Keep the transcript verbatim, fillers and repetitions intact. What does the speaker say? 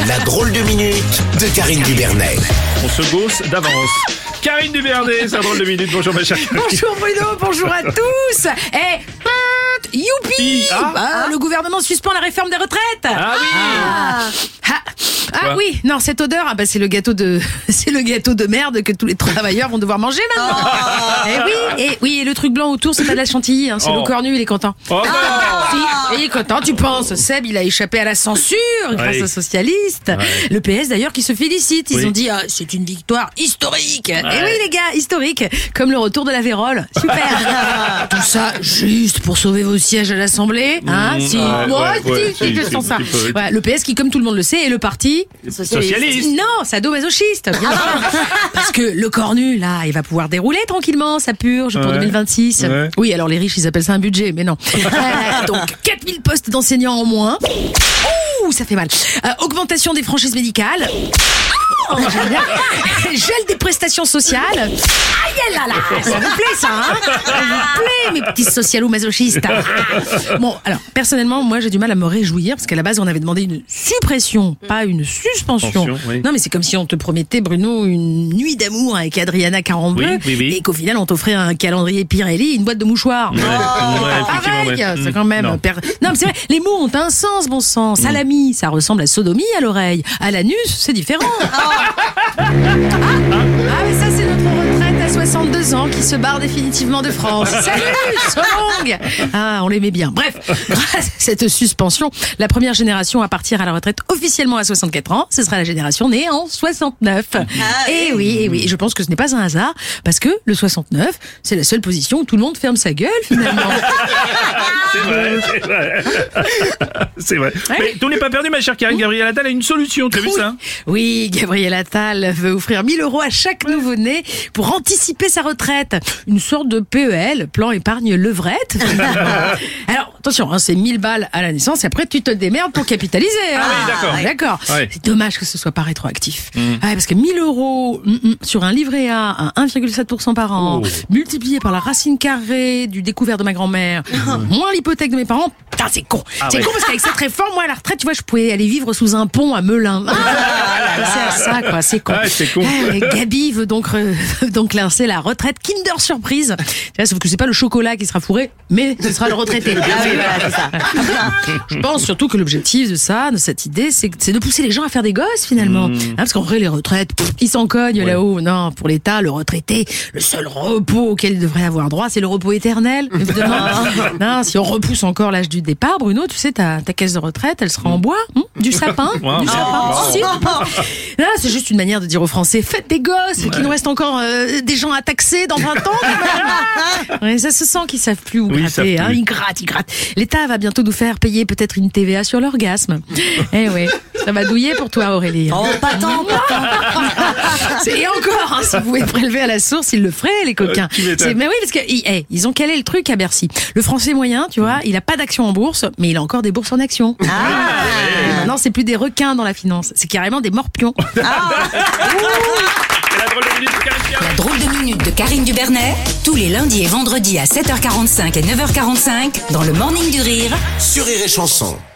La drôle de minute de Karine Dubernet. On se gosse d'avance. Karine Dubernet, c'est la drôle de minute. Bonjour ma chère Karine. Bonjour Bruno, bonjour à tous. Eh, youpi Ah. Ah, le gouvernement suspend la réforme des retraites. Ah oui. Ah, ah, ah Quoi oui, non, cette odeur, ah bah c'est le gâteau de c'est le gâteau de merde que tous les travailleurs vont devoir manger maintenant. Eh oui, et oui, et le truc blanc autour, c'est pas de la chantilly, hein, c'est Oh. le cornu, il est content. Oh non. Si, il est content, tu penses. Seb, il a échappé à la censure grâce Oui. aux socialistes. Ouais. Le P S d'ailleurs qui se félicite. Ils Oui. ont dit ah, c'est une victoire historique. Et oui les gars, historique, comme le retour de la vérole. Super. Tout ça juste pour sauver vos sièges à l'Assemblée, hein Si, ouais, ouais, ouais, si, ouais, si, si, je si, sens ça. un petit peu, oui. Ouais, le P S qui, comme tout le monde le sait, est le parti Socialiste. Non, sadomasochiste, bien sûr. Parce que le cornu, là, il va pouvoir dérouler tranquillement sa purge pour Ouais. deux mille vingt-six. Ouais. Oui, alors les riches, ils appellent ça un budget, mais non. Euh, donc, quatre mille postes d'enseignants en moins. Ouh, ça fait mal. Euh, augmentation des franchises médicales. Oh, j'aime bien. Gel des prestations sociales. Aïe là là, ça vous plaît ça, hein Ça vous plaît, mes petits socialo-masochistes. Bon, alors, personnellement, moi, j'ai du mal à me réjouir, parce qu'à la base, on avait demandé une suppression, pas une suspension. Suspension, oui. Non, mais c'est comme si on te promettait, Bruno, une nuit d'amour avec Adriana quarante-deux, Oui, oui, oui. et qu'au final, on t'offrait un calendrier Pirelli et une boîte de mouchoirs. Ouais, ouais, effectivement, Pareil, ouais. c'est quand même... Non. per- Non, mais c'est vrai, les mots ont un sens, bon sang. Salami, ça ressemble à sodomie à l'oreille. À l'anus, c'est différent. Ah, mais ça, c'est notre retraite à soixante-deux ans qui se barre définitivement de France. Salut, Solong. Ah, on l'aimait bien. Bref, grâce à cette suspension, la première génération à partir à la retraite officiellement à soixante-quatre ans, ce sera la génération née en soixante-neuf. Et oui, et oui, et je pense que ce n'est pas un hasard, parce que le soixante-neuf, c'est la seule position où tout le monde ferme sa gueule, finalement. C'est vrai, c'est vrai. C'est vrai. Mais tout n'est pas perdu, ma chère Karine. Gabriel Attal a une solution, tu as vu Oui. ça? Oui, Gabriel Attal veut offrir mille euros à chaque nouveau-né pour anticiper sa retraite. Une sorte de P E L, plan épargne levrette. Alors, attention, hein, c'est mille balles à la naissance et après tu te démerdes pour capitaliser. Ah hein. oui, d'accord. D'accord. Ouais. C'est dommage que ce soit pas rétroactif. Ouais, parce que mille euros mm, mm, sur un livret A à un virgule sept pour cent par an, Oh. multiplié par la racine carrée du découvert de ma grand-mère, moins l'hypothèque de mes parents, putain, c'est con. Ah c'est ouais. con parce qu'avec cette réforme, moi, à la retraite, tu vois, je pouvais aller vivre sous un pont à Melun. C'est à ça, quoi, c'est con. Ah, c'est con. Ah, et Gabi veut donc, euh, veut donc lancer la retraite Kinder Surprise. Tu vois, sauf que c'est pas le chocolat qui sera fourré, mais ce sera le retraité. Ah oui, voilà, c'est ça. Je pense surtout que l'objectif de ça, de cette idée, c'est c'est de pousser les gens à faire des gosses, finalement. Mmh. Hein, parce qu'en vrai, les retraites, pff, ils s'en cognent là-haut. Non, pour l'État, le retraité, le seul repos auquel il devrait avoir droit, c'est le repos éternel, évidemment. Non, si on repousse encore l'âge du départ, Bruno, tu sais, ta, ta caisse de retraite, elle sera en bois, hein, du sapin, Wow. du sapin. Si. Non, c'est juste une manière de dire aux Français, faites des gosses, qu'il nous reste encore euh, des gens à taxer dans vingt ans. quand même. Ouais, ça se sent qu'ils savent plus où Oui, ils gratter. savent Hein, plus. ils grattent, ils grattent. L'État va bientôt nous faire payer peut-être une T V A sur l'orgasme. Eh oui, ça va douiller pour toi, Aurélie. Oh, pas tant, pas tant. C'est- Et encore, hein, si vous pouvez prélever à la source, ils le feraient, les coquins. Euh, tu m'étonnes. C'est- mais oui, parce que ils, eh, ils ont calé le truc à Bercy. Le français moyen, tu vois, il a pas d'action en bourse, mais il a encore des bourses en action. Et maintenant, c'est plus des requins dans la finance, c'est carrément des morpions. C'est la drôle de minute de Karine Dubernet. La drôle de minute de Karine Dubernet, tous les lundis et vendredis à sept heures quarante-cinq et neuf heures quarante-cinq dans le Morning du Rire Sur Rire et Chanson.